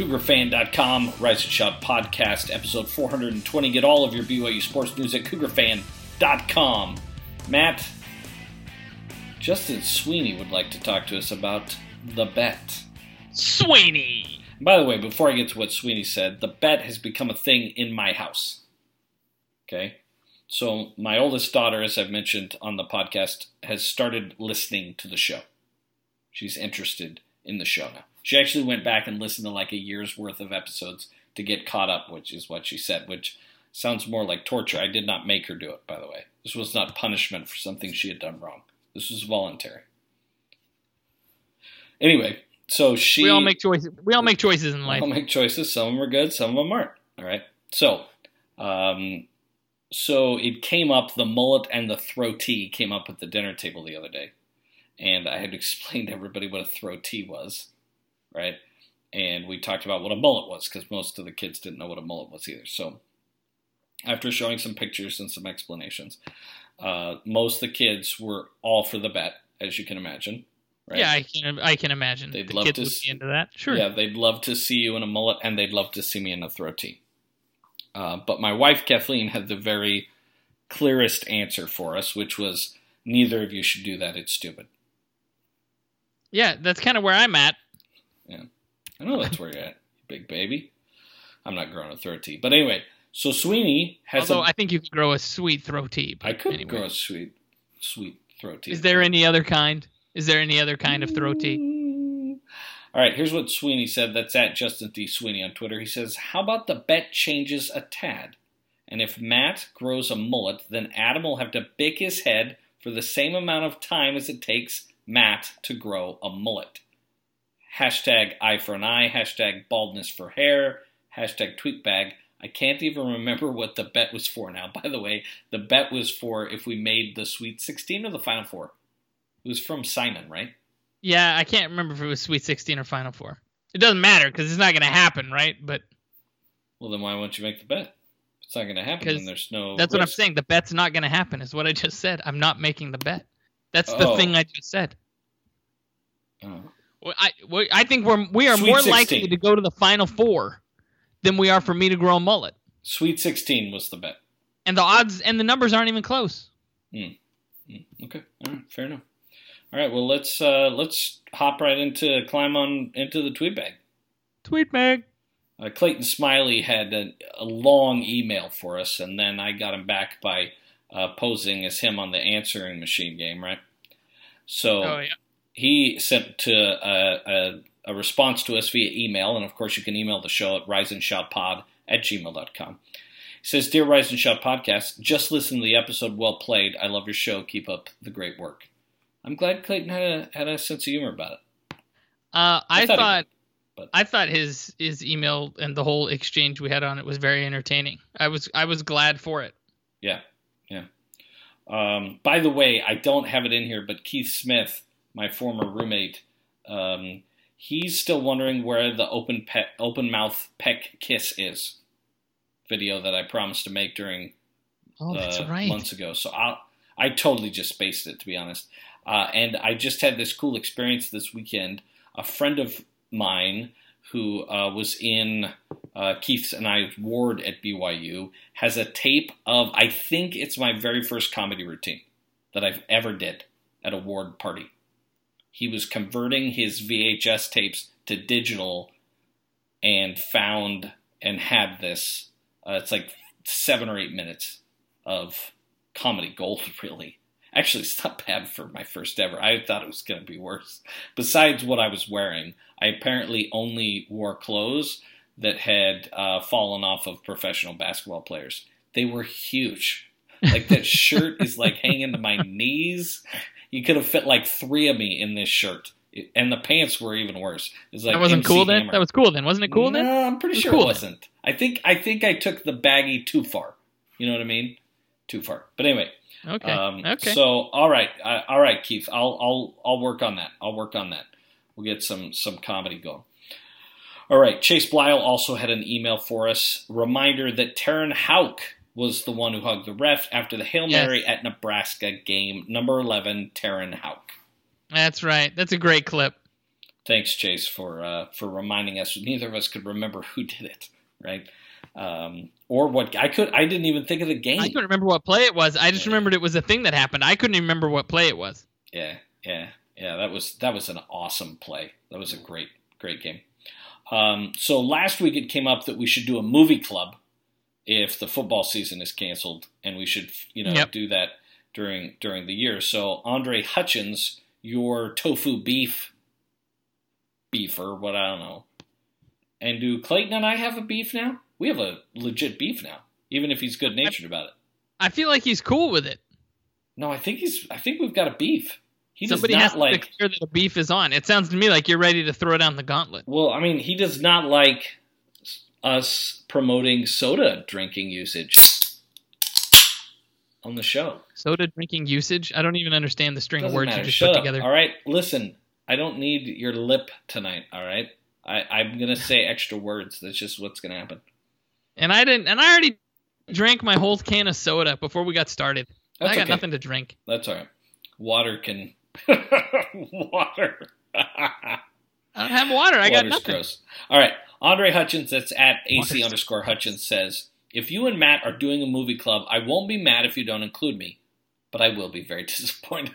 CougarFan.com, Rise and Shout Podcast, episode 420. Get all of your BYU sports news at CougarFan.com. Matt, Justin Sweeney would like to talk to us about the bet. Sweeney! By the way, before I get to what Sweeney said, the bet has become a thing in my house. Okay? So my oldest daughter, as I've mentioned on the podcast, has started listening to the show. She's interested in the show now. She actually went back and listened to like a year's worth of episodes to get caught up, which is what she said, which sounds more like torture. I did not make her do it, by the way. This was not punishment for something she had done wrong. This was voluntary. Anyway, so she... We all make choices. We all make choices in life. We all make choices. Some of them are good, some of them aren't. All right? So it came up, the mullet and the throatee came up at the dinner table the other day. And I had explained to everybody what a throatee was, right? And we talked about what a mullet was, because most of the kids didn't know what a mullet was either. So after showing some pictures and some explanations, most of the kids were all for the bet, as you can imagine. Right? Yeah, I can imagine. They'd the love kids to would be into that. Sure. Yeah, they'd love to see you in a mullet, and they'd love to see me in a throatee. But my wife, Kathleen, had the very clearest answer for us, which was, neither of you should do that. It's stupid. Yeah, that's kind of where I'm at. Yeah, I know that's where you're at, big baby. I'm not growing a throatee. But anyway, so Sweeney has Although I think you could grow a sweet throatee. I could grow a sweet throatee. Is there any other kind? Is there any other kind of throatee? All right, here's what Sweeney said. That's at Justin D. Sweeney on Twitter. He says, how about the bet changes a tad? And if Matt grows a mullet, then Adam will have to bake his head for the same amount of time as it takes Matt to grow a mullet. Hashtag eye for an eye, hashtag baldness for hair, hashtag tweetbag. I can't even remember what the bet was for now. By the way, the bet was for if we made the Sweet 16 or the Final Four. It was from Simon, right? Yeah, I can't remember if it was Sweet 16 or Final Four. It doesn't matter because it's not going to happen, right? But well, then why won't you make the bet? If it's not going to happen, then there's no That's risk. what I'm saying. The bet's not going to happen is what I just said. I'm not making the bet. That's the thing I just said. Oh. Well, I think we are Sweet more 16. likely to go to the Final Four than we are for me to grow a mullet. Sweet 16 was the bet. And the odds and the numbers aren't even close. Okay. All right. Fair enough. All right. Well, let's hop right into the tweet bag. Tweet bag. Clayton Smiley had a long email for us, and then I got him back by posing as him on the answering machine game, right? So he sent a response to us via email, and of course you can email the show at riseandshoutpod@gmail.com. He says, Dear Rise and Shout Podcast, just listen to the episode, well played. I love your show. Keep up the great work. I'm glad Clayton had a sense of humor about it. I thought his email and the whole exchange we had on it was very entertaining. I was glad for it. Yeah. By the way, I don't have it in here, but Keith Smith, my former roommate, he's still wondering where the open mouth peck kiss is. Video that I promised to make during that's right. months ago. So I totally just spaced it, to be honest. And I just had this cool experience this weekend. A friend of mine who was in Keith's and I's ward at BYU has a tape of, I think it's my very first comedy routine that I've ever did at a ward party. He was converting his VHS tapes to digital and found and had this. It's like 7 or 8 minutes of comedy gold, really. Actually, it's not bad for my first ever. I thought it was going to be worse. Besides what I was wearing, I apparently only wore clothes that had fallen off of professional basketball players. They were huge. Like, that shirt is like hanging to my knees. You could have fit like 3 of me in this shirt. And the pants were even worse. It was like that wasn't MC cool then? Hammer. That was cool then. Wasn't it cool then? No, I'm pretty sure it wasn't. I think I took the baggy too far. You know what I mean? Too far. But anyway. Okay. Okay. So all right, Keith. I'll work on that. We'll get some comedy going. All right. Chase Blyle also had an email for us. Reminder that Taryn Houck was the one who hugged the ref after the Hail Mary at Nebraska game. Number 11, Taryn Houck. That's right. That's a great clip. Thanks, Chase, for reminding us. Neither of us could remember who did it, right? Or what I didn't even think of the game. I couldn't remember what play it was. I just remembered it was a thing that happened. I couldn't even remember what play it was. Yeah. That was an awesome play. That was a great game. So last week it came up that we should do a movie club if the football season is canceled, and we should do that during the year. So Andre Hutchins, your tofu beef, or what, I don't know. And do Clayton and I have a beef now? We have a legit beef now, even if he's good-natured about it. I feel like he's cool with it. No, I think we've got a beef. Somebody has to declare that a beef is on. It sounds to me like you're ready to throw down the gauntlet. Well, I mean, he does not like us promoting soda drinking usage on the show. Soda drinking usage? I don't even understand the string of words matter. You just Shut put up. together. All right, listen. I don't need your lip tonight, all right? I'm going to say extra words. That's just what's going to happen. And I already drank my whole can of soda before we got started. I got nothing to drink. That's all right. Water can... Water. I don't have water. I got nothing. Gross. All right. Andre Hutchins, that's at AC_Hutchins, says, if you and Matt are doing a movie club, I won't be mad if you don't include me, but I will be very disappointed.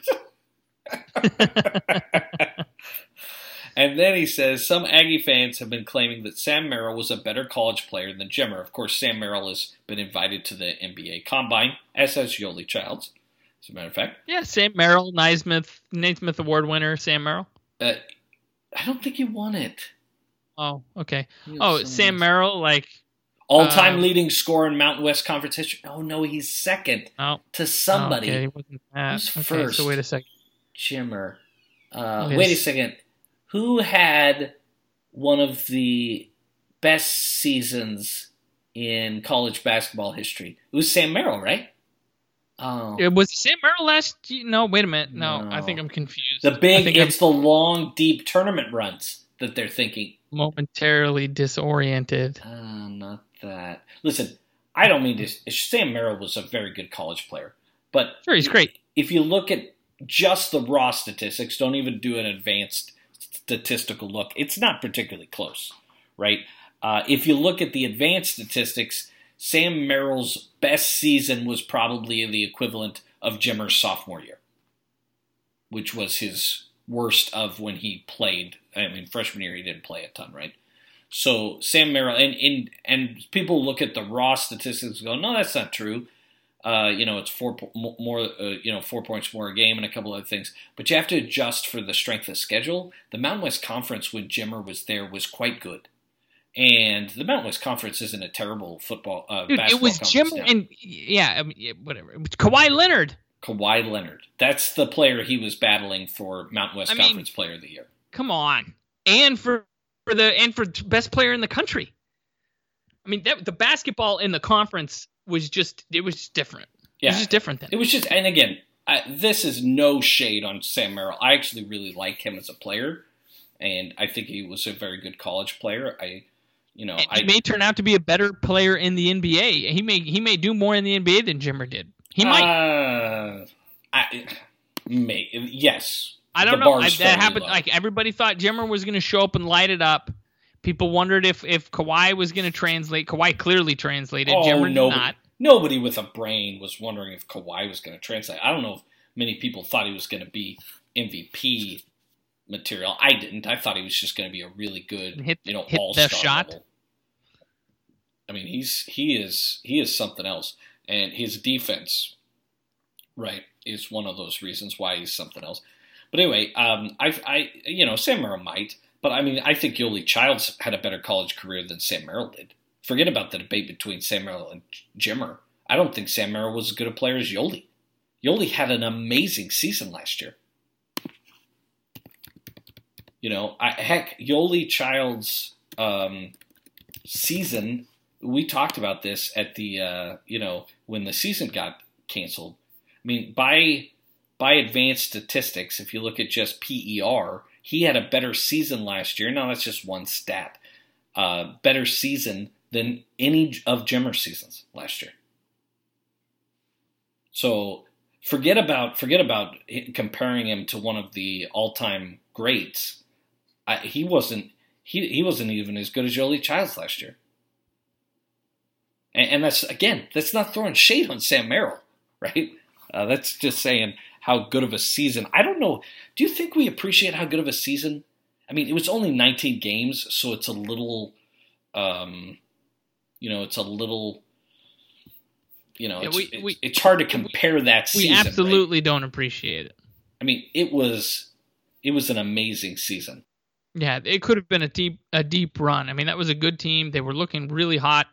And then he says, some Aggie fans have been claiming that Sam Merrill was a better college player than Jimmer. Of course, Sam Merrill has been invited to the NBA Combine, as has Yoli Childs, as a matter of fact. Yeah, Sam Merrill, Naismith Award winner, Sam Merrill. I don't think he won it. Oh, okay. Sam Merrill, like... all-time leading scorer in Mountain West Conference history. Oh, no, he's second to somebody. Okay, wasn't that. Who's first? So wait a second. Jimmer. Wait a second. Who had one of the best seasons in college basketball history? It was Sam Merrill, right? Oh. It was Sam Merrill last year? No, wait a minute. No, I think I'm confused. It's the long, deep tournament runs that they're thinking. Momentarily disoriented. Not that. Listen, I don't mean this. Sam Merrill was a very good college player. But sure, he's great. If you look at just the raw statistics, don't even do an advanced statistical look, it's not particularly close, right? If you look at the advanced statistics, Sam Merrill's best season was probably the equivalent of Jimmer's sophomore year, which was his worst of when he played. I mean, freshman year he didn't play a ton, right? So Sam Merrill, and people look at the raw statistics and go, no, that's not true. It's 4 points more a game and a couple other things. But you have to adjust for the strength of schedule. The Mountain West Conference, when Jimmer was there, was quite good. And the Mountain West Conference isn't a terrible basketball conference. It was Jimmer and, whatever. It was Kawhi Leonard. Kawhi Leonard. That's the player he was battling for Mountain West Conference Player of the Year. Come on. And for best player in the country. I mean, the basketball in the conference was just different. Yeah. It was just different then. It was just, and again, this is no shade on Sam Merrill. I actually really like him as a player, and I think he was a very good college player. He may turn out to be a better player in the NBA. He may do more in the NBA than Jimmer did. He might. Yes. I don't know. That happened. Like everybody thought Jimmer was going to show up and light it up. People wondered if Kawhi was going to translate. Kawhi clearly translated. Jimmer did not. Nobody with a brain was wondering if Kawhi was going to translate. I don't know if many people thought he was going to be MVP material. I didn't. I thought he was just going to be a really good, all-star shot. level. I mean, he is something else, and his defense, right, is one of those reasons why he's something else. But anyway, Sam Merrill might. But, I mean, I think Yoli Childs had a better college career than Sam Merrill did. Forget about the debate between Sam Merrill and Jimmer. I don't think Sam Merrill was as good a player as Yoli. Yoli had an amazing season last year. Yoli Childs' season, we talked about this at the, when the season got canceled. I mean, by advanced statistics, if you look at just PER, he had a better season last year. Now, that's just one stat. Better season than any of Jimmer's seasons last year. So forget about comparing him to one of the all-time greats. he wasn't even as good as Jolie Childs last year. And that's not throwing shade on Sam Merrill, right? That's just saying how good of a season. I don't know. Do you think we appreciate how good of a season? I mean, it was only 19 games, so it's a little, it's a little, it's hard to compare that season. We absolutely right? don't appreciate it. I mean, it was an amazing season. Yeah, it could have been a deep run. I mean, that was a good team. They were looking really hot.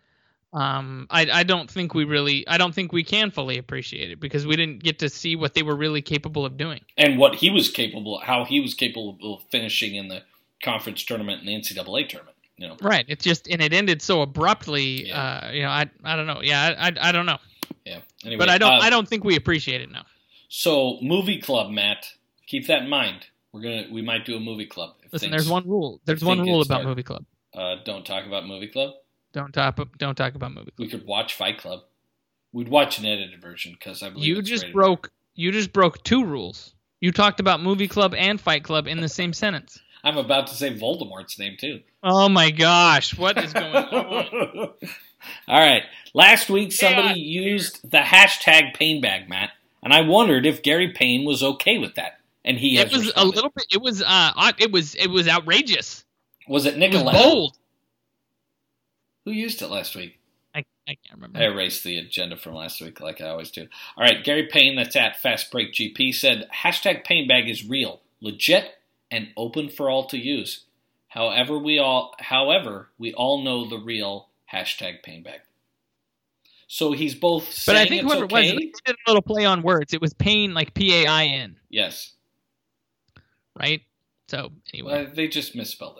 I don't think we can fully appreciate it because we didn't get to see what they were really capable of doing. And how he was capable of finishing in the conference tournament and the NCAA tournament. Right. It's just, and it ended so abruptly. Yeah. I don't know. Yeah, I don't know. Yeah. Anyway, but I don't think we appreciate it now. So movie club, Matt, keep that in mind. We might do a movie club. Listen, there's one rule. There's one rule about movie club. Don't talk about movie club. Don't talk about movie club. We could watch Fight Club. We'd watch an edited version because I believe you just broke two rules. You talked about movie club and Fight Club in the same sentence. I'm about to say Voldemort's name too. Oh my gosh, what is going on? All right, last week somebody used the hashtag Painbag, Matt, and I wondered if Gary Payne was okay with that, and he has responded. A little bit. It was outrageous. Was it Nicoletta? It was bold. Who used it last week? I can't remember. I erased the agenda from last week like I always do. All right, Gary Payne, that's at Fast Break GP, said, hashtag Painbag is real, legit, and open for all to use. However, we all know the real hashtag Painbag. So he's both saying but I think whoever okay. it was, he did a little play on words. It was Pain, like Pain. Yes. Right? So, anyway. Well, they just misspelled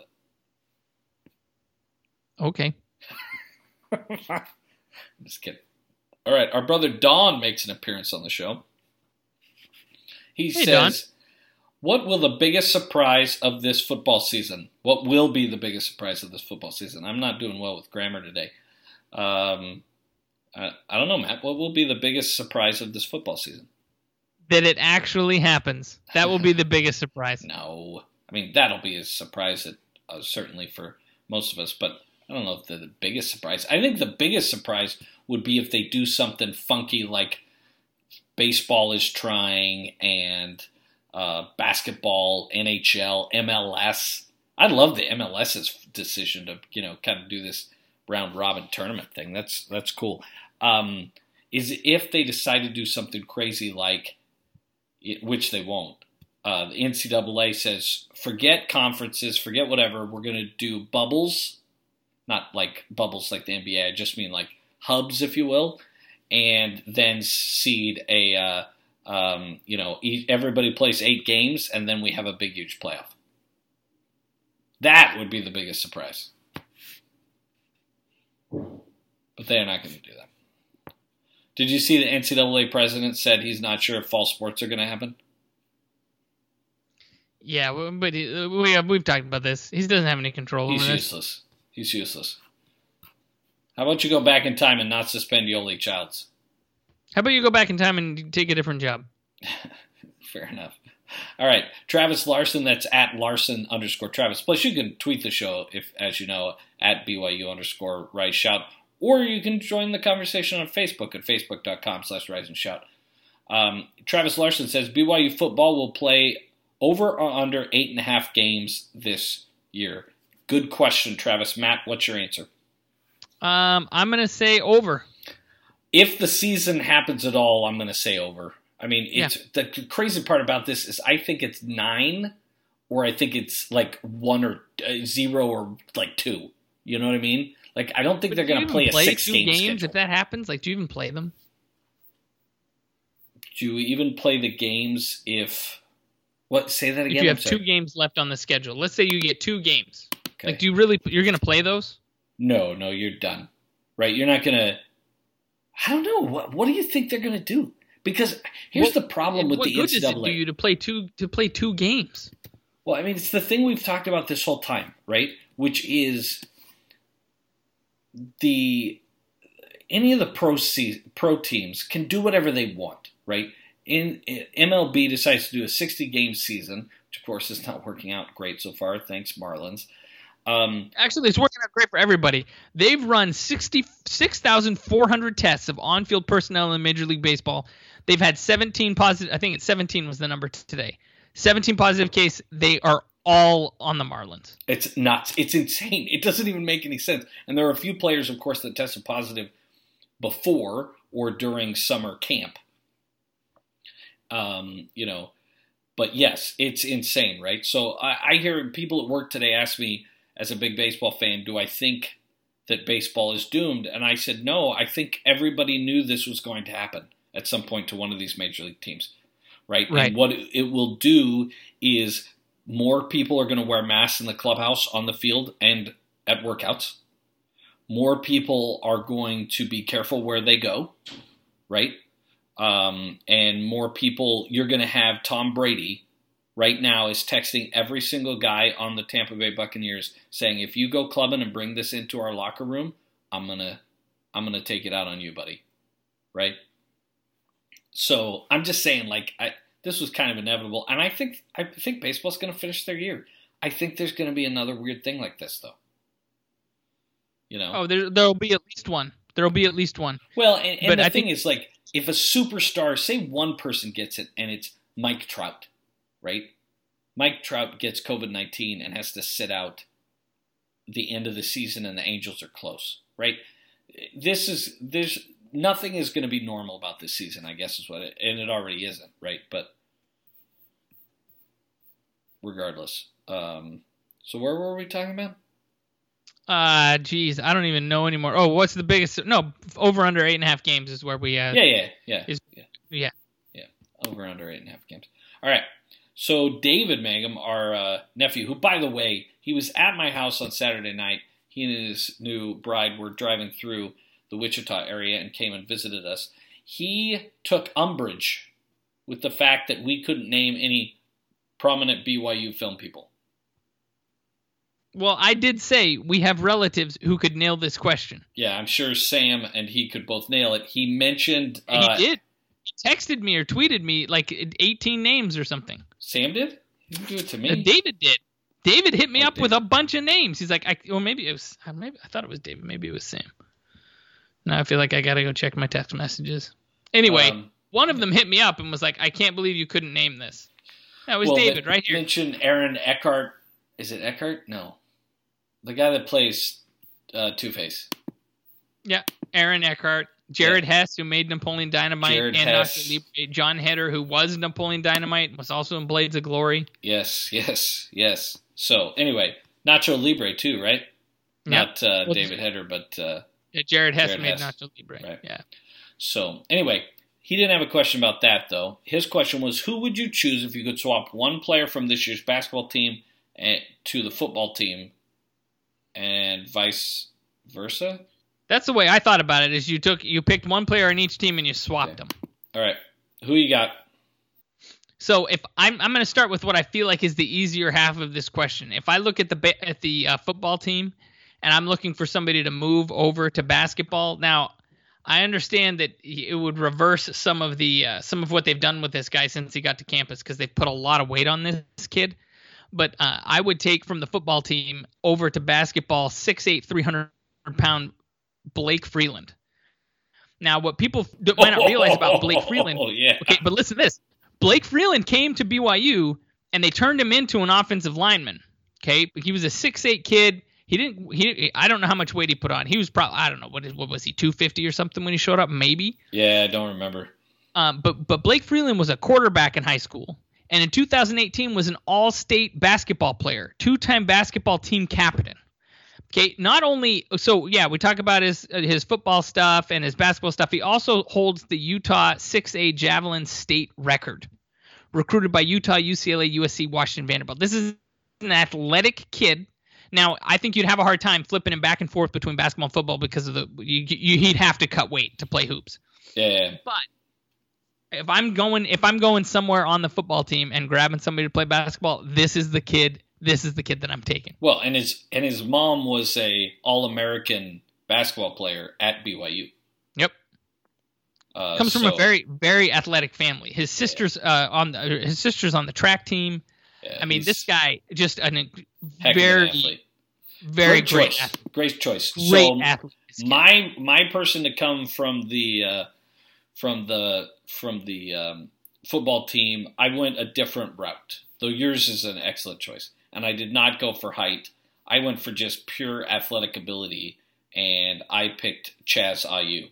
it. Okay. I'm just kidding. All right, our brother Don makes an appearance on the show. He says, Don. what will the biggest surprise of this football season? What will be the biggest surprise of this football season? I'm not doing well with grammar today. I don't know, Matt. What will be the biggest surprise of this football season? That it actually happens. That will be the biggest surprise. No. I mean, that'll be a surprise, certainly for most of us, but I don't know if they're the biggest surprise. I think the biggest surprise would be if they do something funky like baseball is trying and basketball, NHL, MLS. I love the MLS's decision to, kind of do this round robin tournament thing. That's cool. Is if they decide to do something crazy like, which they won't. The NCAA says, forget conferences, forget whatever. We're going to do bubbles. Not like bubbles like the NBA. I just mean like hubs, if you will, and then seed everybody plays 8 games, and then we have a big, huge playoff. That would be the biggest surprise. But they're not going to do that. Did you see the NCAA president said he's not sure if fall sports are going to happen? Yeah, but we've talked about this. He doesn't have any control over this. He's useless. He's useless. How about you go back in time and not suspend Jolie Childs? How about you go back in time and take a different job? Fair enough. All right. Travis Larson, that's at Larson_Travis. Plus, you can tweet the show, if, as you know, at BYU_Rise Shout. Or you can join the conversation on Facebook at facebook.com/Rise and Shout. Travis Larson says BYU football will play over or under 8.5 games this year. Good question, Travis. Matt, what's your answer? I'm going to say over. If the season happens at all, I'm going to say over. I mean, the crazy part about this is I think it's 9, or I think it's like 1 or 0 or like 2. You know what I mean? Like, I don't think they're going to play a 6-game games schedule. If that happens, like, do you even play them? Do you even play the games if? What? Say that again. If you have 2 games left on the schedule, let's say you get 2 games. Okay. Like, you're going to play those? No, you're done. Right? You're not going to. I don't know. What do you think they're going to do? Because here's the problem with the NCAA. What good does it do you to play two games? Well, I mean, it's the thing we've talked about this whole time, right? Which is any of the pro teams can do whatever they want, right? MLB decides to do a 60-game season, which of course is not working out great so far. Thanks, Marlins. Actually, it's working out great for everybody. They've run 66,400 tests of on-field personnel in Major League Baseball. They've had 17 positive. I think it's 17 was the number today. 17 positive case. They are all on the Marlins. It's nuts. It's insane. It doesn't even make any sense. And there are a few players, of course, that tested positive before or during summer camp. But yes, it's insane, right? So I hear people at work today ask me, as a big baseball fan, do I think that baseball is doomed? And I said, no, I think everybody knew this was going to happen at some point to one of these major league teams, right? And what it will do is more people are going to wear masks in the clubhouse, on the field, and at workouts. More people are going to be careful where they go, right? And more people, you're going to have Tom Brady right now is texting every single guy on the Tampa Bay Buccaneers saying, if you go clubbing and bring this into our locker room, I'm gonna take it out on you, buddy. Right? So I'm just saying, this was kind of inevitable. And I think baseball's going to finish their year. I think there's going to be another weird thing like this, though. Oh, there'll be at least one. There'll be at least one. Well, and the thing is, if a superstar, say one person gets it, and it's Mike Trout, right? Mike Trout gets COVID-19 and has to sit out the end of the season, and the Angels are close, right? Nothing is going to be normal about this season, I guess is what and it already isn't, right? But regardless. So where were we talking about? Geez, I don't even know anymore. Oh, what's the biggest? No, over under 8.5 games is where we. Yeah. Over under 8.5 games. All right. So David Mangum, our nephew, who, by the way, he was at my house on Saturday night. He and his new bride were driving through the Wichita area and came and visited us. He took umbrage with the fact that we couldn't name any prominent BYU film people. Well, I did say we have relatives who could nail this question. Yeah, I'm sure Sam and he could both nail it. He mentioned... he did. He texted me or tweeted me 18 names or something. Sam did? He didn't do it to me. David did. David hit me up with a bunch of names. He's like, maybe I thought it was David. Maybe it was Sam. Now I feel like I got to go check my text messages. Anyway, one of them hit me up and was like, I can't believe you couldn't name this. That was David right here. Mention Aaron Eckhart. Is it Eckhart? No. The guy that plays Two-Face. Yeah, Aaron Eckhart. Jared Hess, who made Napoleon Dynamite. Nacho Libre. John Heder, who was Napoleon Dynamite, was also in Blades of Glory. Yes. So, anyway, Nacho Libre, too, right? Yep. Not David Heder, but... Jared Hess made Nacho Libre. Right. Yeah. So, anyway, he didn't have a question about that, though. His question was, who would you choose if you could swap one player from this year's basketball team to the football team and vice versa? That's the way I thought about it, is you picked one player on each team and you swapped them. All right. Who you got? So if I'm going to start with what I feel like is the easier half of this question. If I look at the football team and I'm looking for somebody to move over to basketball, now I understand that it would reverse some of what they've done with this guy since he got to campus, because they've put a lot of weight on this kid. But I would take from the football team over to basketball 6'8", 300-pound Blake Freeland. Now, what people might not realize about Blake Freeland, okay, but listen to this. Blake Freeland came to BYU, and they turned him into an offensive lineman, okay? He was a 6'8" kid. I don't know how much weight he put on. He was probably, I don't know, what was he, 250 or something when he showed up, maybe? Yeah, I don't remember. But Blake Freeland was a quarterback in high school, and in 2018 was an all-state basketball player, two-time basketball team captain. Okay, not only so yeah, we talk about his football stuff and his basketball stuff. He also holds the Utah 6A javelin state record, recruited by Utah, UCLA, USC, Washington, Vanderbilt. This is an athletic kid. Now, I think you'd have a hard time flipping him back and forth between basketball and football because of he'd have to cut weight to play hoops. Yeah. But if I'm going somewhere on the football team and grabbing somebody to play basketball, this is the kid. This is the kid that I'm taking. Well, and his mom was a All-American basketball player at BYU. Yep. Comes from a very, very athletic family. His sister's on the track team. Yeah, I mean, this guy just very, very great choice. Great choice. Great athlete. My person to come from the football team, I went a different route. Though yours is an excellent choice, and I did not go for height. I went for just pure athletic ability, and I picked Chaz Ayu.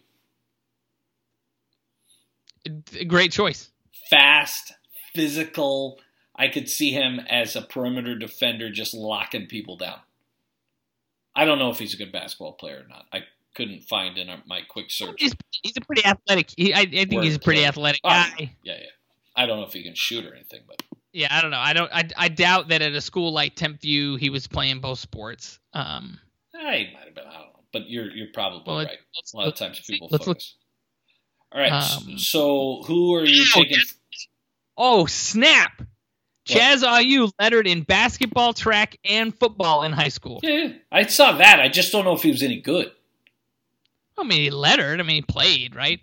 Great choice. Fast, physical. I could see him as a perimeter defender just locking people down. I don't know if he's a good basketball player or not. I couldn't find in my quick search. He's a pretty athletic. I think he's a pretty athletic guy. Yeah. I don't know if he can shoot or anything, but yeah, I don't know. I doubt that at a school like Tempview he was playing both sports. He might have been. I don't know, but you're probably right. A lot of times people focus. All right, so who are you taking? Oh, snap! Chaz Ayu lettered in basketball, track, and football in high school. Yeah, I saw that. I just don't know if he was any good. I mean, he lettered. I mean, he played, right?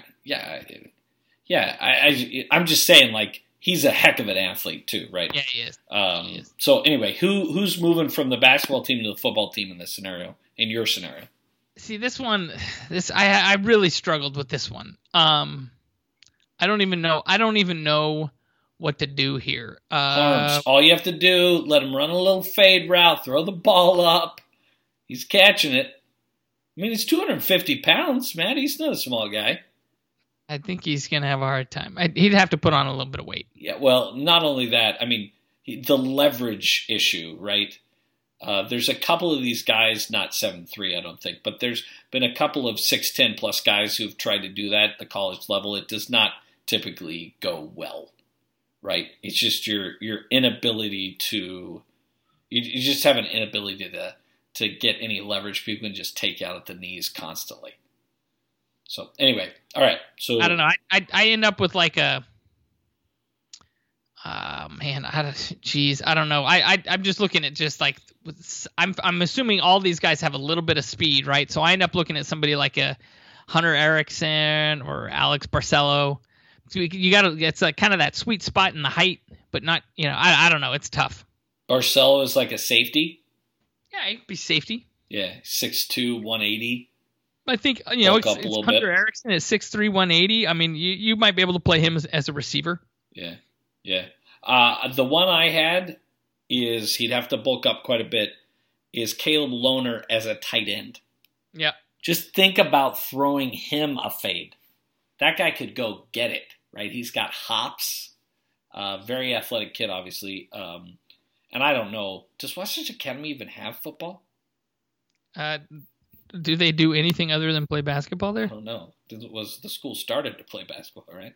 I'm just saying, like, he's a heck of an athlete too, right? Yeah, he is. So anyway, who's moving from the basketball team to the football team in this scenario? In your scenario? See, I really struggled with this one. I don't even know what to do here. Arms. All you have to do, let him run a little fade route, throw the ball up. He's catching it. I mean, he's 250 pounds, man. He's not a small guy. I think he's going to have a hard time. He'd have to put on a little bit of weight. Yeah, well, not only that, I mean, the leverage issue, right? There's a couple of these guys, not 7'3", I don't think, but there's been a couple of 6'10" plus guys who've tried to do that at the college level. It does not typically go well, right? It's just your inability to – you just have an inability to get any leverage. People can just take out at the knees constantly. So anyway, all right. So I don't know. I end up with like a man. I don't know. I'm just looking at just like I'm assuming all these guys have a little bit of speed, right? So I end up looking at somebody like a Hunter Erickson or Alex Barcelo. So you got to. It's like kind of that sweet spot in the height, but not. I don't know. It's tough. Barcelo is like a safety. Yeah, he could be safety. Yeah, 6'2", 180. I think it's Hunter Erickson at 6'3", 180. I mean, you might be able to play him as a receiver. Yeah. The one I had is he'd have to bulk up quite a bit. Is Caleb Lohner as a tight end? Yeah. Just think about throwing him a fade. That guy could go get it, right? He's got hops. Very athletic kid, obviously. And I don't know. Does Washington Academy even have football? Do they do anything other than play basketball there? I don't know. The school started to play basketball, right?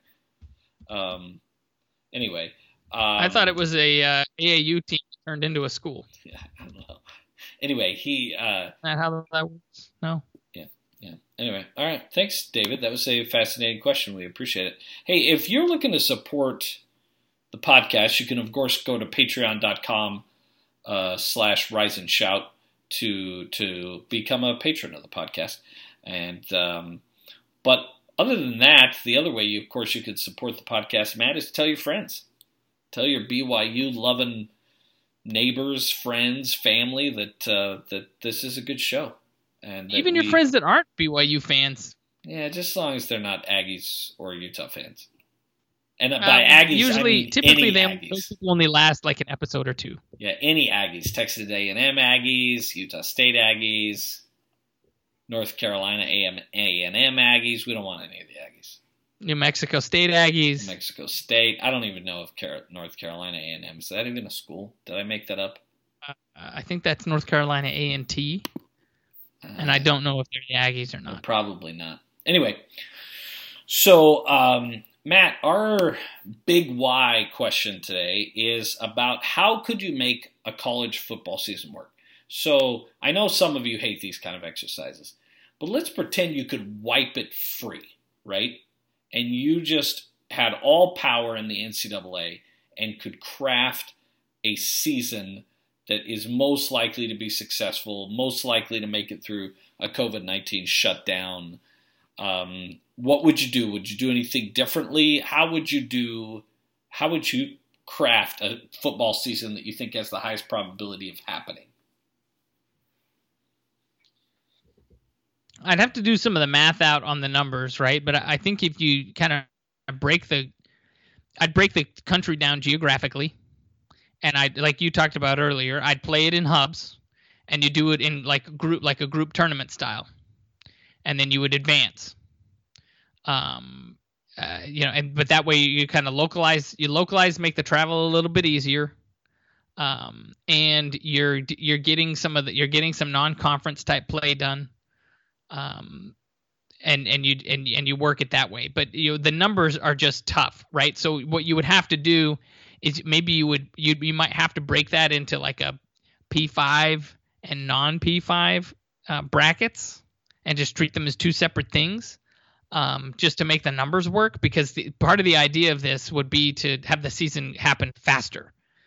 Anyway. I thought it was a AAU team turned into a school. Yeah, I don't know. Anyway, Isn't that how that works? No? Yeah. Anyway, all right. Thanks, David. That was a fascinating question. We appreciate it. Hey, if you're looking to support the podcast, you can, of course, go to patreon.com /Rise and Shout to become a patron of the podcast. And but other than that, the other way, of course, you could support the podcast, Matt, is to tell your friends. Tell your BYU-loving neighbors, friends, family that this is a good show. And even your friends that aren't BYU fans. Yeah, just as long as they're not Aggies or Utah fans. And by Aggies, typically they only last like an episode or two. Yeah, any Aggies. Texas A&M Aggies, Utah State Aggies, North Carolina A&M Aggies. We don't want any of the Aggies. New Mexico State Aggies. New Mexico State. I don't even know if North Carolina A&M, is that even a school? Did I make that up? I think that's North Carolina A&T. And I don't know if they're the Aggies or not. Probably not. Anyway, so Matt, our big why question today is about how could you make a college football season work? So I know some of you hate these kind of exercises, but let's pretend you could wipe it free, right? And you just had all power in the NCAA and could craft a season that is most likely to be successful, most likely to make it through a COVID-19 shutdown. What would you do? Would you do anything differently? How would you craft a football season that you think has the highest probability of happening? I'd have to do some of the math out on the numbers, right? But I think if you kind of I'd break the country down geographically, and like you talked about earlier, I'd play it in hubs, and you do it in like a group tournament style, and then you would advance. But that way you kind of localize, make the travel a little bit easier. And you're getting some non-conference type play done. And you work it that way, but the numbers are just tough, right? So what you would have to do is maybe you might have to break that into like a P5 and non P5 brackets, and just treat them as two separate things, just to make the numbers work. Because part of the idea of this would be to have the season happen faster.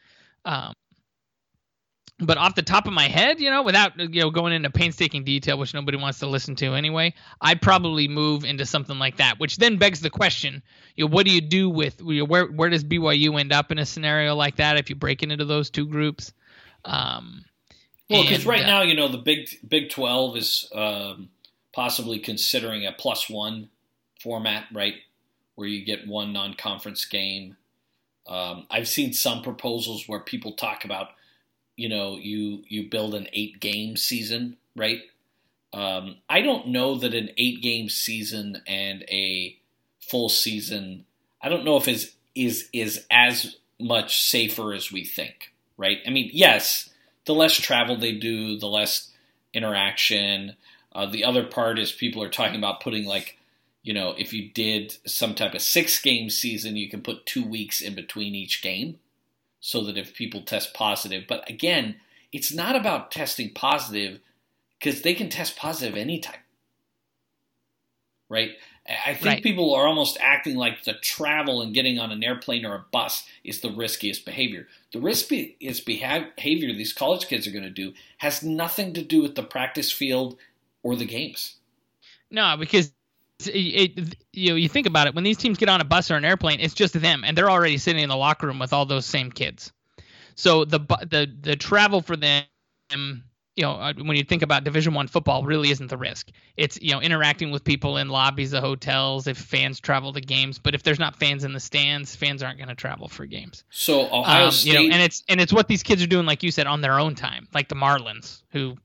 But off the top of my head, without going into painstaking detail, which nobody wants to listen to anyway, I'd probably move into something like that. Which then begs the question: what do you do with where does BYU end up in a scenario like that if you break it into those two groups? Well, because right now, the Big 12 is possibly considering a +1 format, right, where you get one non-conference game. I've seen some proposals where people talk about, you build an 8-game season, right? I don't know that an 8-game season and a full season, I don't know if is as much safer as we think, right? I mean, yes, the less travel they do, the less interaction. The other part is people are talking about putting if you did some type of 6-game season, you can put 2 weeks in between each game, so that if people test positive. But again, it's not about testing positive, because they can test positive anytime, right? I think people are almost acting like the travel and getting on an airplane or a bus is the riskiest behavior. The riskiest behavior these college kids are going to do has nothing to do with the practice field or the games. No, because you think about it, when these teams get on a bus or an airplane, it's just them, and they're already sitting in the locker room with all those same kids. So the travel for them, when you think about Division I football, really isn't the risk. It's interacting with people in lobbies of hotels if fans travel to games. But if there's not fans in the stands, fans aren't going to travel for games. So Ohio State, and it's what these kids are doing, like you said, on their own time, like the Marlins, who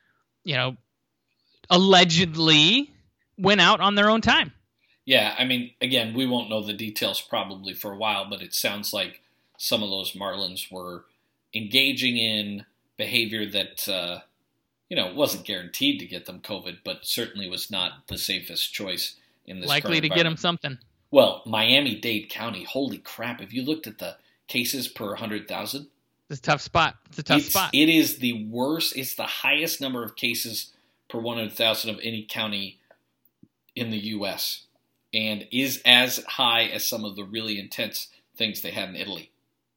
allegedly went out on their own time. Yeah, I mean, again, we won't know the details probably for a while, but it sounds like some of those Marlins were engaging in behavior that, wasn't guaranteed to get them COVID, but certainly was not the safest choice in this likely to get them something. Well, Miami-Dade County, holy crap. Have you looked at the cases per 100,000? It's a tough spot. It is the worst. It's the highest number of cases per 100,000 of any county in the U.S. and is as high as some of the really intense things they had in Italy.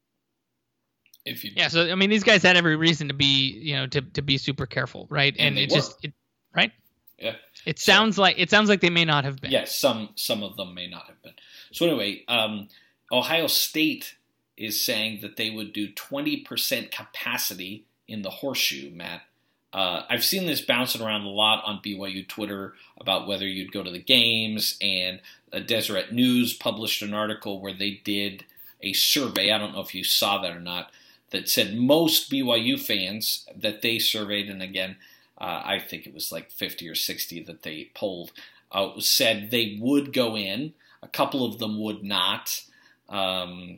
So I mean, these guys had every reason to be, to be super careful, right? And right? Yeah. It sounds like they may not have been. Yes, some of them may not have been. So anyway, Ohio State is saying that they would do 20% capacity in the Horseshoe, Matt. I've seen this bouncing around a lot on BYU Twitter about whether you'd go to the games, and Deseret News published an article where they did a survey, I don't know if you saw that or not, that said most BYU fans that they surveyed, and again, I think it was like 50 or 60 that they polled, said they would go in. A couple of them would not. So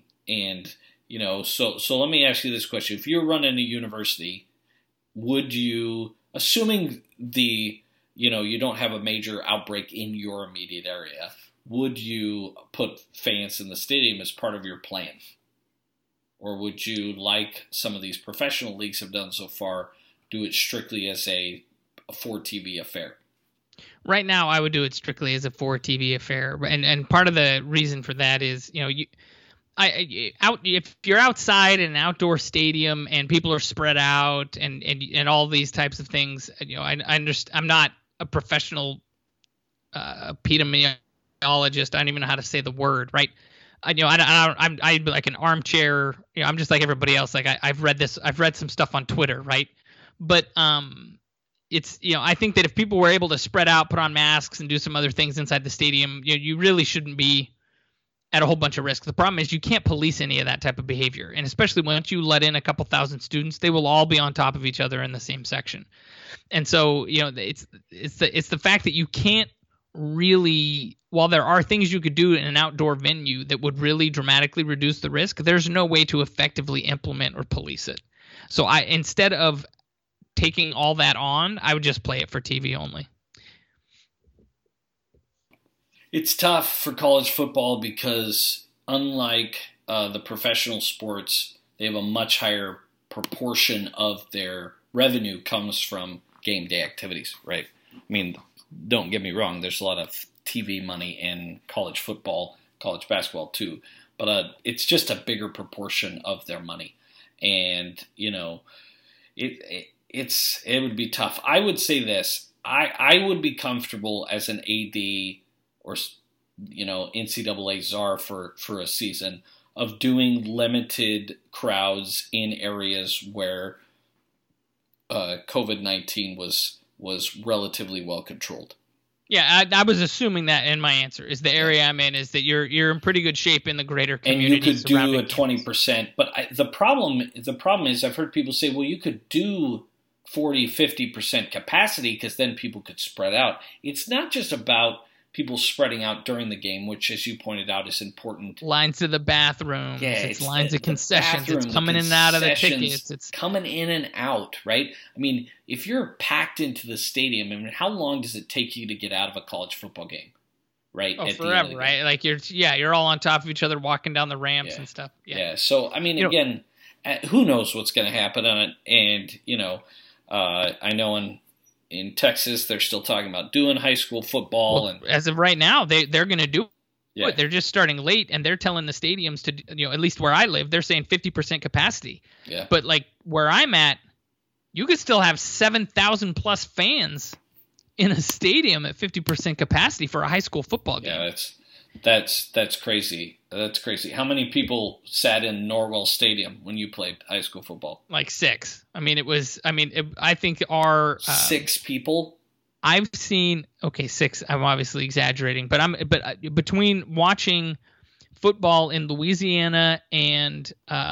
let me ask you this question. If you're running a university, would you, assuming you don't have a major outbreak in your immediate area, would you put fans in the stadium as part of your plan? Or would you, like some of these professional leagues have done so far, do it strictly as a for TV affair? Right now, I would do it strictly as a for TV affair, and part of the reason for that is, if you're outside in an outdoor stadium and people are spread out and all these types of things, I understand. I'm not a professional epidemiologist. I don't even know how to say the word, right? I'm like an armchair. I'm just like everybody else. Like I've read some stuff on Twitter, right? But it's I think that if people were able to spread out, put on masks, and do some other things inside the stadium, you really shouldn't be at a whole bunch of risk. The problem is you can't police any of that type of behavior, and especially once you let in a couple thousand students, they will all be on top of each other in the same section. And so it's the fact that you can't really, while there are things you could do in an outdoor venue that would really dramatically reduce the risk, there's no way to effectively implement or police it. So instead of taking all that on, I would just play it for TV only. It's tough for college football because unlike the professional sports, they have a much higher proportion of their revenue comes from game day activities, right? I mean, don't get me wrong, there's a lot of TV money in college football, college basketball too, but it's just a bigger proportion of their money. And, it would be tough. I would say this, I would be comfortable as an AD or, NCAA czar for a season of doing limited crowds in areas where COVID-19 was relatively well controlled. Yeah, I was assuming that in my answer is the area I'm in is that you're in pretty good shape in the greater community. And you could do a 20%, but the problem is I've heard people say, well, you could do 40, 50% capacity because then people could spread out. It's not just about people spreading out during the game, which, as you pointed out, is important. Lines to the bathrooms. Yeah, it's lines of concessions. It's coming in and out of the tickets. It's coming in and out, right? I mean, if you're packed into the stadium, I mean, how long does it take you to get out of a college football game, right? Oh, forever, right? Like you're all on top of each other, walking down the ramps and stuff. Yeah. So I mean, again, who knows what's going to happen on it? And I know in Texas, they're still talking about doing high school football. Well, and as of right now, they're going to do it. They're just starting late, and they're telling the stadiums to, at least where I live, they're saying 50% capacity. Yeah. But like where I'm at, you could still have 7,000 plus fans in a stadium at 50% capacity for a high school football game. Yeah, that's crazy. That's crazy. How many people sat in Norwell Stadium when you played high school football? Like 6. I mean, I think our 6 people. I've seen 6. I'm obviously exaggerating, but between watching football in Louisiana and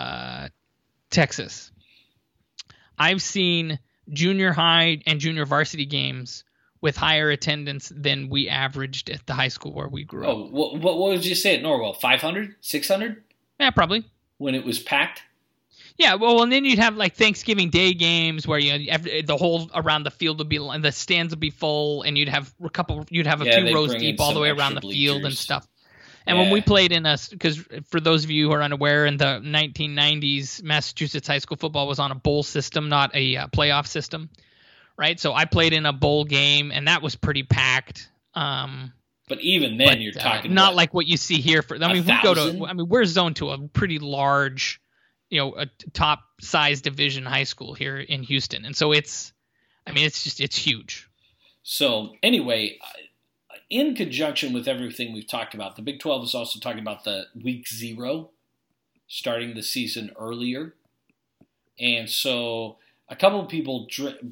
Texas, I've seen junior high and junior varsity games with higher attendance than we averaged at the high school where we grew up. Oh, what would you say at Norwell? 500? 600? Yeah, probably. When it was packed? Yeah, well, and then you'd have like Thanksgiving Day games where the whole around the field would be, the stands would be full, and you'd have a few rows deep all the way around the field and stuff. And when we played because for those of you who are unaware, in the 1990s, Massachusetts high school football was on a bowl system, not a playoff system. Right, so I played in a bowl game, and that was pretty packed. But even then, you're talking not like what you see here. We're zoned to a pretty large, a top size division high school here in Houston, and so it's huge. So anyway, in conjunction with everything we've talked about, the Big 12 is also talking about the week 0, starting the season earlier, and so a couple of people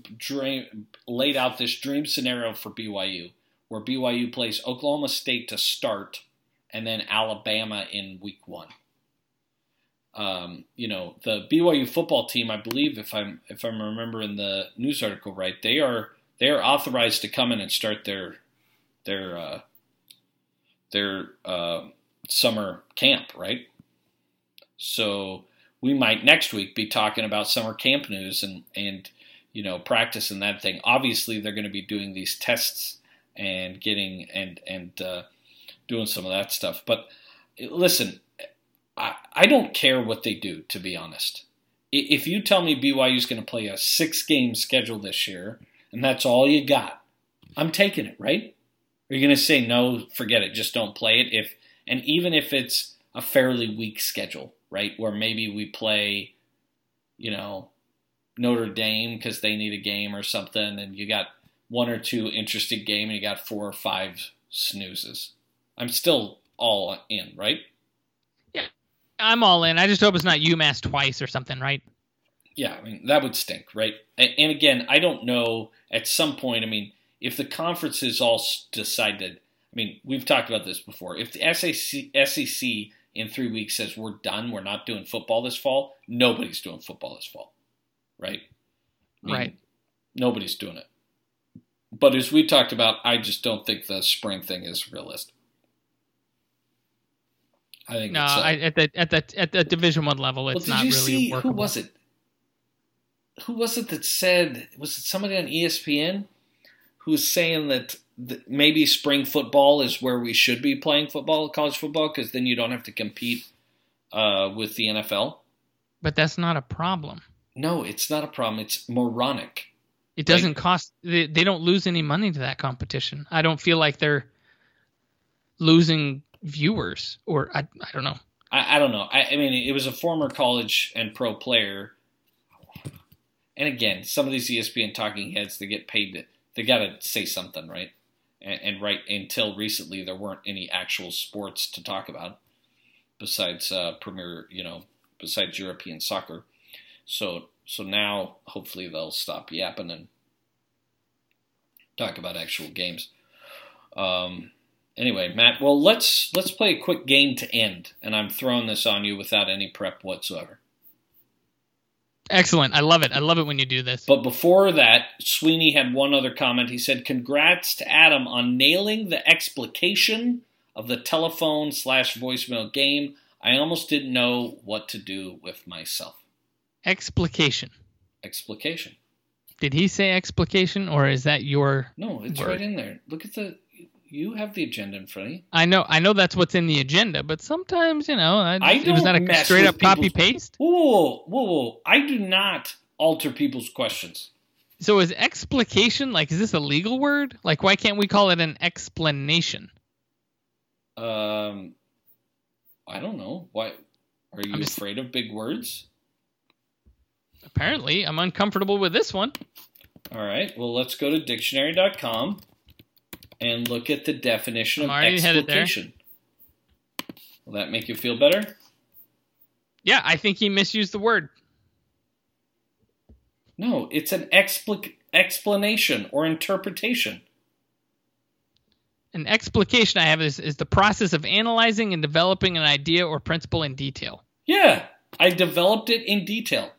laid out this dream scenario for BYU, where BYU plays Oklahoma State to start, and then Alabama in week 1. The BYU football team, I believe, if I'm remembering the news article right, they are authorized to come in and start their summer camp, right? So we might next week be talking about summer camp news and practice and that thing. Obviously, they're going to be doing these tests and getting and doing some of that stuff. But listen, I don't care what they do, to be honest. If you tell me BYU is going to play a 6-game schedule this year and that's all you got, I'm taking it, right? Are you going to say no? Forget it. Just don't play it. Even if it's a fairly weak schedule. Right, where maybe we play, Notre Dame because they need a game or something, and you got 1 or 2 interesting game, and you got 4 or 5 snoozes. I'm still all in, right? Yeah, I'm all in. I just hope it's not UMass twice or something, right? Yeah, I mean, that would stink, right? And again, I don't know, at some point, I mean, if the conferences all decided, I mean, we've talked about this before. If the SEC in 3 weeks says we're done, we're not doing football this fall, nobody's doing football this fall, right? I mean, Right. Nobody's doing it. But as we talked about, I just don't think the spring thing is realistic. I think No, it's, at the Division I level, it's not really see, workable. who was it? Who was it that said, was it somebody on ESPN who was saying that maybe spring football is where we should be playing football, college football, because then you don't have to compete with the NFL? But that's not a problem. No, it's not a problem. It's moronic. It doesn't cost. They don't lose any money to that competition. I don't feel like they're losing viewers, or I don't know. I don't know. I mean, it was a former college and pro player. And again, some of these ESPN talking heads, they get paid. They got to say something, right? And right until recently, there weren't any actual sports to talk about besides besides European soccer. So now, hopefully, they'll stop yapping and talk about actual games. Anyway, Matt, well, let's play a quick game to end, and I'm throwing this on you without any prep whatsoever. Excellent. I love it. I love it when you do this. But before that, Sweeney had one other comment. He said, "Congrats to Adam on nailing the explication of the telephone/voicemail game. I almost didn't know what to do with myself." Explication. Explication. Did he say explication, or is that your? No, it's word? right in there. Look at you have the agenda in front of you. I know that's what's in the agenda, but sometimes, was that a mess straight with up copy paste? Whoa. I do not alter people's questions. So is explication, is this a legal word? Why can't we call it an explanation? I don't know. Why? Are you afraid of big words? Apparently, I'm uncomfortable with this one. All right. Well, let's go to dictionary.com and look at the definition of explication. Will that make you feel better? Yeah, I think he misused the word. No, it's an explanation or interpretation. An explication I have is the process of analyzing and developing an idea or principle in detail. Yeah, I developed it in detail.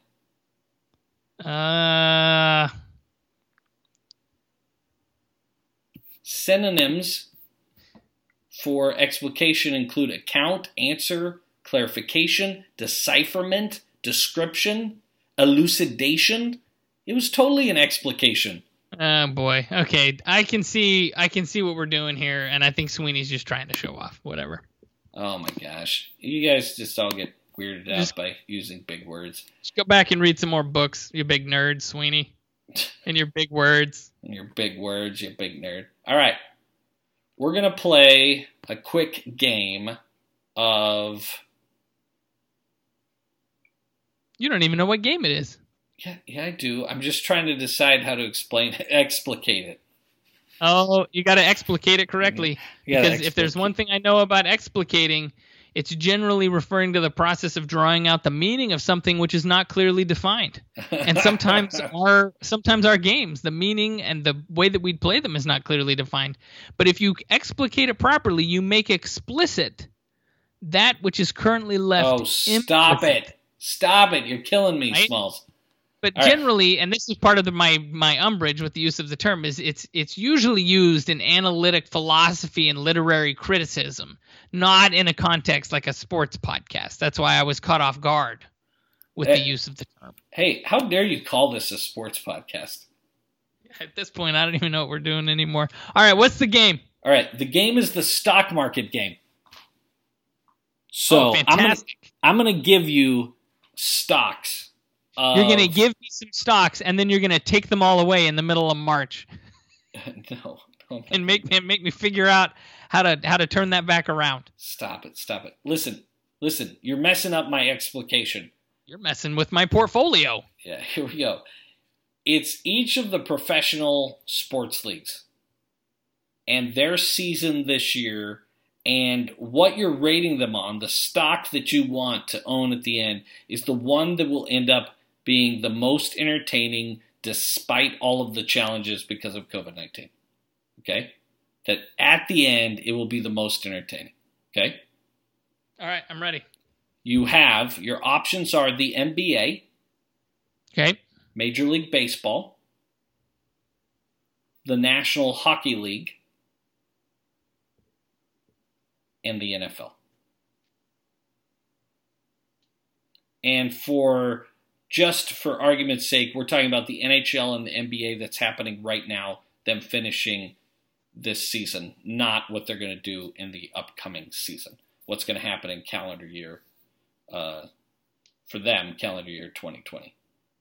Synonyms for explication include account, answer, clarification, decipherment, description, elucidation. It was totally an explication. Oh boy. Okay, I can see what we're doing here, and I think Sweeney's just trying to show off. Whatever. Oh my gosh, you guys just all get weirded out by using big words. Just go back and read some more books, you big nerd, Sweeney, and your big words. And your big words, you big nerd. All right, we're gonna play a quick game of. You don't even know what game it is. Yeah, I do. I'm just trying to decide how to explicate it. Oh, you got to explicate it correctly. Because if there's one thing I know about explicating, it's generally referring to the process of drawing out the meaning of something which is not clearly defined. And sometimes our games, the meaning and the way that we'd play them is not clearly defined. But if you explicate it properly, you make explicit that which is currently left stop implicit. Stop it. You're killing me, Right? Smalls. But All generally, and this is part of my umbrage with the use of the term, is it's usually used in analytic philosophy and literary criticism, not in a context like a sports podcast. That's why I was caught off guard with the use of the term. Hey, how dare you call this a sports podcast? At this point, I don't even know what we're doing anymore. All right, what's the game? All right, the game is the stock market game. So fantastic. I'm gonna give you stocks. You're going to give me some stocks, and then you're going to take them all away in the middle of March. No. And make me figure out how to turn that back around. Stop it. Listen. You're messing up my explication. You're messing with my portfolio. Yeah, here we go. It's each of the professional sports leagues. and their season this year and what you're rating them on, the stock that you want to own at the end, is the one that will end up being the most entertaining despite all of the challenges because of COVID-19. Okay? That at the end, it will be the most entertaining. Okay? All right, I'm ready. You have, your options are the NBA, Okay. Major League Baseball, the National Hockey League, and the NFL. And just for argument's sake, we're talking about the NHL and the NBA that's happening right now, them finishing this season, not what they're going to do in the upcoming season. What's going to happen in calendar year, for them, calendar year 2020.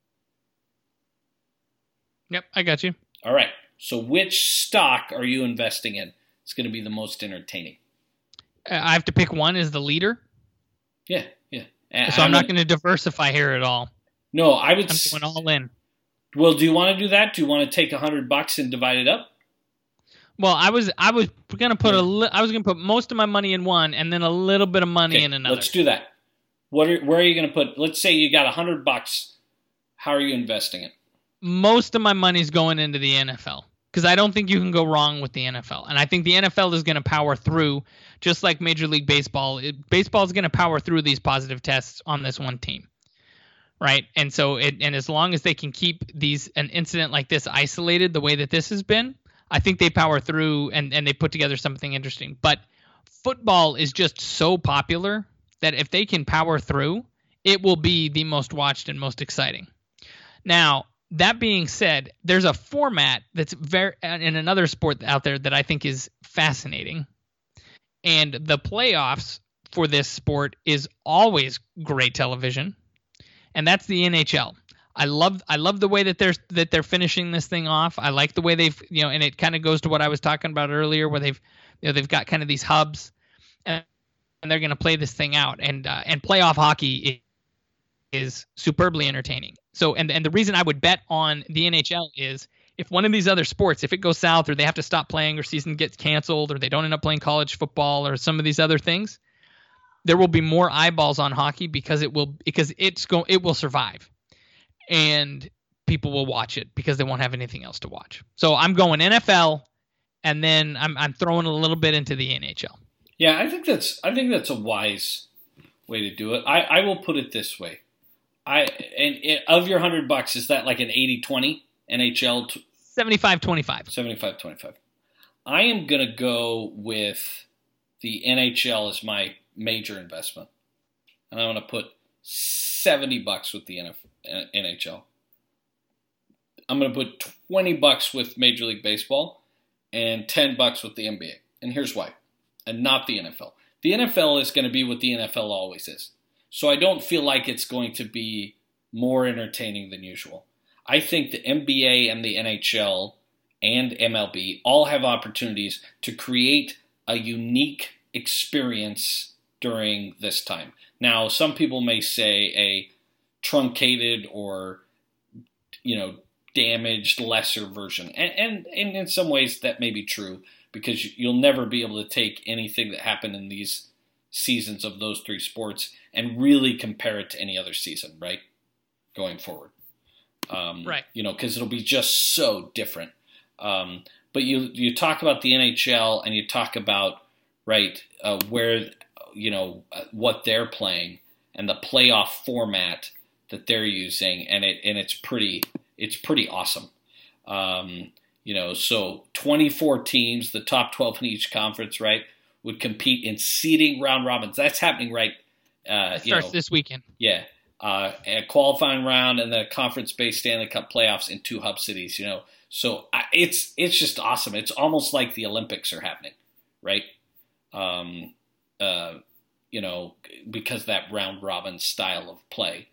Yep, I got you. All right. So which stock are you investing in? It's going to be the most entertaining. I have to pick one as the leader. Yeah. So I'm not going to diversify here at all. No, I'm going all in. Well, do you want to do that? Do you want to take $100 and divide it up? Well, I was going to put I was going to put most of my money in one, and then a little bit of money in another. Let's do that. Where are you going to put? Let's say you got $100. How are you investing it? Most of my money's going into the NFL because I don't think you can go wrong with the NFL, and I think the NFL is going to power through, just like Major League Baseball. Baseball is going to power through these positive tests on this one team, right? And so, and as long as they can keep an incident like this isolated the way that this has been, I think they power through and they put together something interesting. But football is just so popular that if they can power through, it will be the most watched and most exciting. Now, that being said, there's a format that's very in another sport out there that I think is fascinating. And the playoffs for this sport is always great television, and that's the NHL. I love the way that they're finishing this thing off. I like the way they've, and it kind of goes to what I was talking about earlier, where they've got kind of these hubs, and they're going to play this thing out. And playoff hockey is superbly entertaining. So, and the reason I would bet on the NHL is if one of these other sports, if it goes south or they have to stop playing or season gets canceled or they don't end up playing college football or some of these other things, there will be more eyeballs on hockey because it will survive. And people will watch it because they won't have anything else to watch. So I'm going NFL, and then I'm throwing a little bit into the NHL. Yeah, I think that's a wise way to do it. I will put it this way. Of your $100, is that like an 80-20 NHL? 75-25. 75-25. I am going to go with the NHL as my major investment. And I'm going to put $70 with the NHL. I'm going to put $20 with Major League Baseball and $10 with the NBA. And here's why. And not the NFL. The NFL is going to be what the NFL always is. So I don't feel like it's going to be more entertaining than usual. I think the NBA and the NHL and MLB all have opportunities to create a unique experience during this time. Now, some people may say a truncated or, damaged, lesser version. And in some ways that may be true because you'll never be able to take anything that happened in these seasons of those three sports and really compare it to any other season, right? Going forward. Right. Because it'll be just so different. But you talk about the NHL and you talk about, right, where, what they're playing and the playoff format that they're using, and it's pretty awesome. So 24 teams, the top 12 in each conference, right, would compete in seeding round robins. That's happening right. It starts this weekend. Yeah. A qualifying round and then a conference-based Stanley Cup playoffs in two hub cities, So it's just awesome. It's almost like the Olympics are happening, right? Because that round robin style of play.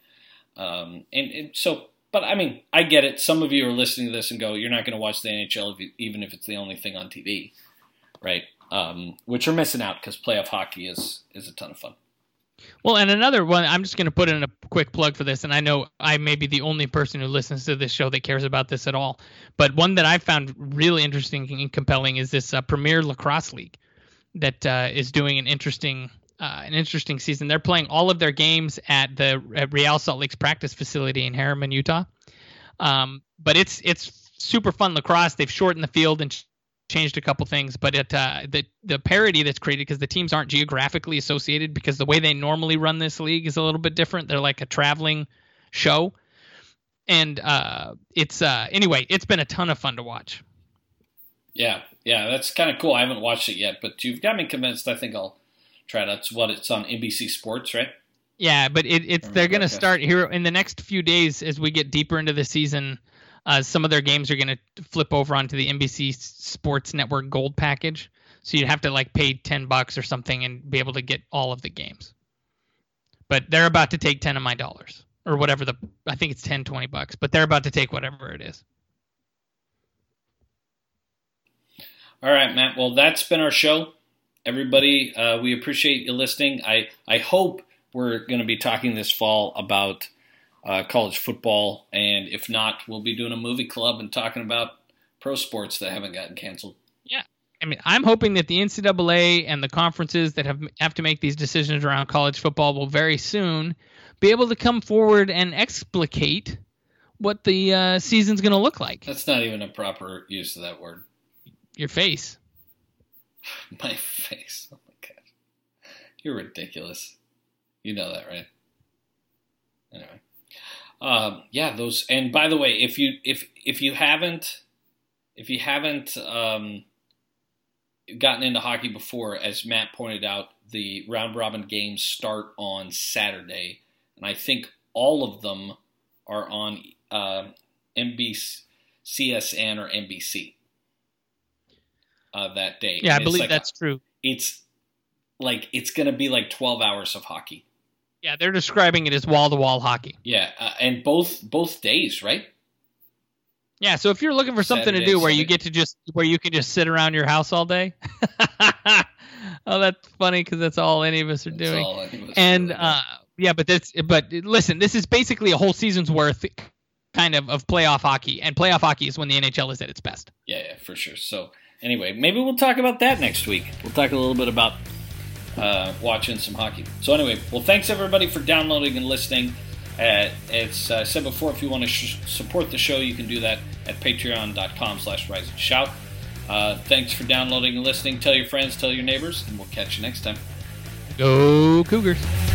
But I mean, I get it. Some of you are listening to this and go, you're not going to watch the NHL even if it's the only thing on TV, right? Which are missing out because playoff hockey is a ton of fun. Well, and another one, I'm just going to put in a quick plug for this, and I know I may be the only person who listens to this show that cares about this at all, but one that I found really interesting and compelling is this Premier Lacrosse League that is doing an interesting season. They're playing all of their games at Real Salt Lake's practice facility in Harriman, Utah. But it's super fun lacrosse. They've shortened the field and changed a couple things, but the parity that's created, because the teams aren't geographically associated, because the way they normally run this league is a little bit different. They're like a traveling show, and anyway, it's been a ton of fun to watch. Yeah, that's kind of cool. I haven't watched it yet, but you've got me convinced. I think I'll try it out. It's on NBC Sports, right? Yeah, but they're going to start here in the next few days as we get deeper into the season. Some of their games are going to flip over onto the NBC Sports Network Gold package. So you'd have to like pay $10 or something and be able to get all of the games. But they're about to take 10 of my dollars or whatever I think it's $10-$20, but they're about to take whatever it is. All right, Matt. Well, that's been our show. Everybody, we appreciate you listening. I hope we're going to be talking this fall about college football, and if not, we'll be doing a movie club and talking about pro sports that haven't gotten canceled. Yeah, I mean, I'm hoping that the NCAA and the conferences that have to make these decisions around college football will very soon be able to come forward and explicate what the season's going to look like. That's not even a proper use of that word. Your face. My face. Oh my god, you're ridiculous. You know that, right? Anyway. Yeah, those. And by the way, if you haven't gotten into hockey before, as Matt pointed out, the round robin games start on Saturday, and I think all of them are on CSN or NBC that day. Yeah, I believe that's true. It's going to be like 12 hours of hockey. Yeah, they're describing it as wall-to-wall hockey. Yeah, and both days, right? Yeah, so if you're looking for something to do where you can just sit around your house all day, oh, that's funny because that's all any of us are doing. And yeah, but listen, this is basically a whole season's worth kind of playoff hockey, and playoff hockey is when the NHL is at its best. Yeah, for sure. So anyway, maybe we'll talk about that next week. We'll talk a little bit about watching some hockey. So anyway, well, thanks everybody for downloading and listening. As said before, if you want to support the show, you can do that at patreon.com/riseandshout. Thanks for downloading and listening. Tell your friends, tell your neighbors, and we'll catch you next time. Go Cougars.